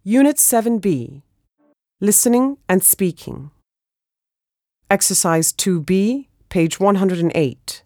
Unit 7B, Listening and Speaking. Exercise 2B, page 108.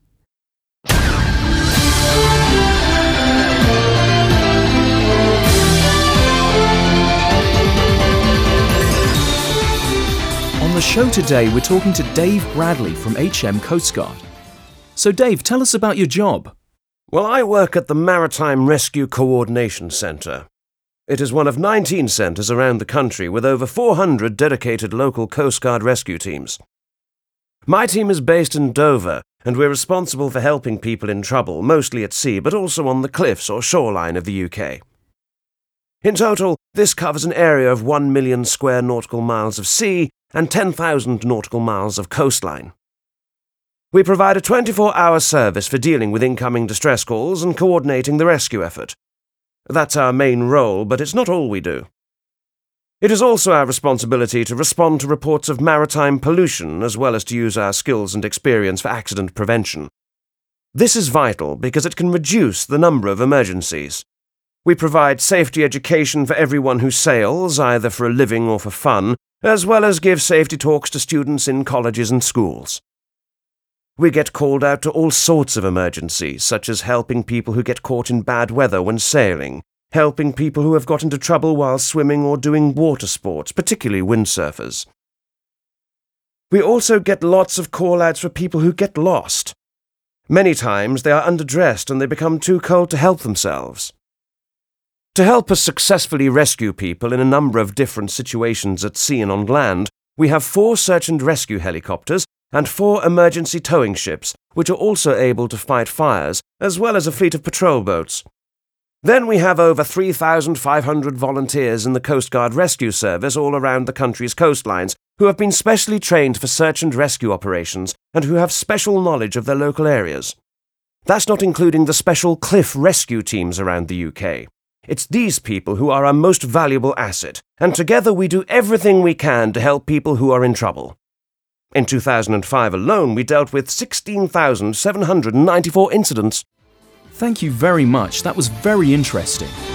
On the show today, we're talking to Dave Bradley from HM Coast Guard. So Dave, tell us about your job. Well, I work at the Maritime Rescue Coordination Centre. It is one of 19 centres around the country with over 400 dedicated local Coast Guard rescue teams. My team is based in Dover, and we're responsible for helping people in trouble, mostly at sea, but also on the cliffs or shoreline of the UK. In total, this covers an area of 1 million square nautical miles of sea and 10,000 nautical miles of coastline. We provide a 24-hour service for dealing with incoming distress calls and coordinating the rescue effort. That's our main role, but it's not all we do. It is also our responsibility to respond to reports of maritime pollution, as well as to use our skills and experience for accident prevention. This is vital because it can reduce the number of emergencies. We provide safety education for everyone who sails, either for a living or for fun, as well as give safety talks to students in colleges and schools. We get called out to all sorts of emergencies, such as helping people who get caught in bad weather when sailing, helping people who have got into trouble while swimming or doing water sports, particularly windsurfers. We also get lots of call-outs for people who get lost. Many times they are underdressed and they become too cold to help themselves. To help us successfully rescue people in a number of different situations at sea and on land, we have 4 search and rescue helicopters and 4 emergency towing ships, which are also able to fight fires, as well as a fleet of patrol boats. Then we have over 3,500 volunteers in the Coast Guard Rescue Service all around the country's coastlines, who have been specially trained for search and rescue operations and who have special knowledge of their local areas. That's not including the special cliff rescue teams around the UK. It's these people who are our most valuable asset, and together we do everything we can to help people who are in trouble. In 2005 alone, we dealt with 16,794 incidents. Thank you very much. That was very interesting.